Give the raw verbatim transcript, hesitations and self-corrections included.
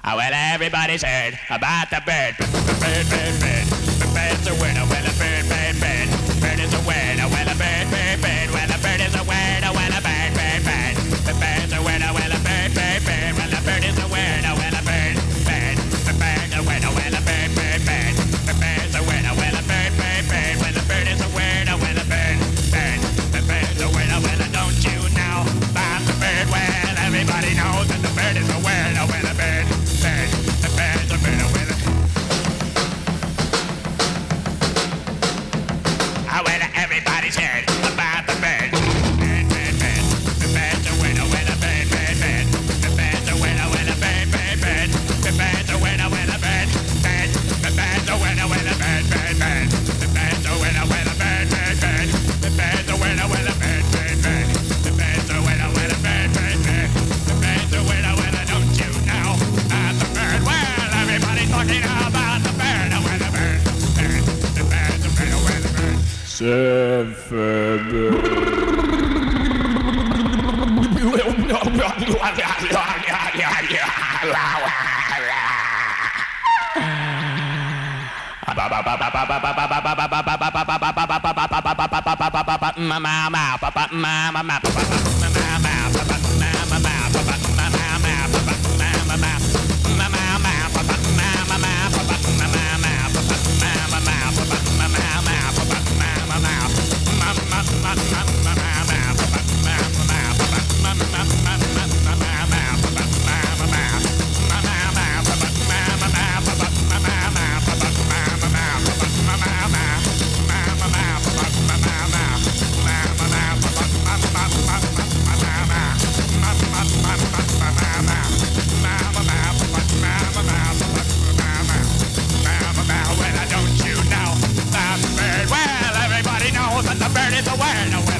well, everybody's heard about the bird. Bird, bird, bird. The bird's a word. Well, a bird, bird, bird. Bird is a word. Well, a bird, bird, bird. Well, a bird is a word. Well, a bird, bird, bird. The bird's a word. Well, a bird, bird, bird. Well, a bird is a word. Well, a bird, bird. The bird's a word. Well, a bird, bird, bird. The bird's a word. Well, a bird, bird, bird. Well, a bird is a word. Well, a bird, bird. The bird's a word. Well, don't you know about the bird? Well, everybody knows that the bird is a word. Well, a bird, bird. The bird's a word. Well, oh, well, everybody's heard about the bird. Bird, bird, bird. The bird's a winner, winner, bird, bird, bird. The bird's a winner, winner, bird, bird, bird. The bird's a winner, winner, bird, bird. The bird's a winner, winner, bird, bird, bird. The bird's a winner, winner, bird, bird, bird. The bird's a winner, winner, bird, bird, bird. The bird's a winner, winner, bird, bird, bird. The bird's a winner, winner, don't you know about the bird? Well, everybody's talking about the bird, a winner, bird, bird. The bird's a winner, winner, bird. Well, don't you know about the bird? Well, everybody knows that the bird is a word.